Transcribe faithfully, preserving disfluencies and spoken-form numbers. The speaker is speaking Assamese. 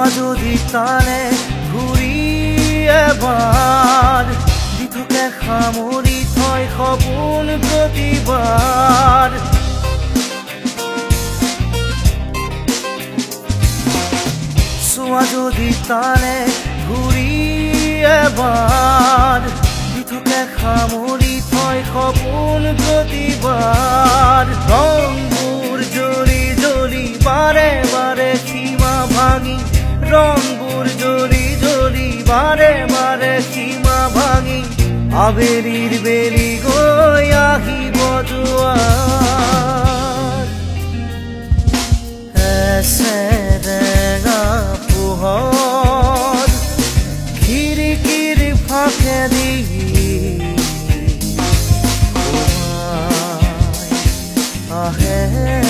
যদি তালে ঘূৰি এবাৰ দি থাকে সামৰি থয় সপোন প্ৰতিবাৰ চোৱা যদি তালে ঘূৰি এবাৰ দি থাকে সামৰি থয় সপোন প্ৰতিবাৰ ৰংবোৰ জ্বলি জ্বলি বাৰে বাৰে সীমা ভাঙি ৰংবোৰ জ্বলি জ্বলি বাৰে বাৰে সীমা ভাঙি আবেলিৰ বেলি গৈ আহিব জোৱাৰ এছেৰেঙা পোহৰ খিৰিকীৰ ফাঁকেদি সোমাই আহে